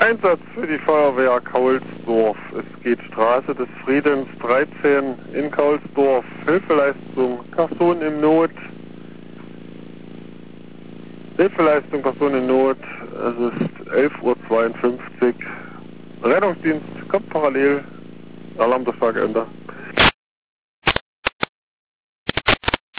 Einsatz für die Feuerwehr Kaulsdorf. Es geht Straße des Friedens 13 in Kaulsdorf. Hilfeleistung, Person in Not. Hilfeleistung, Person in Not. Es ist 11:52 Uhr. Rettungsdienst kommt parallel. Alarmdurchsage Ende.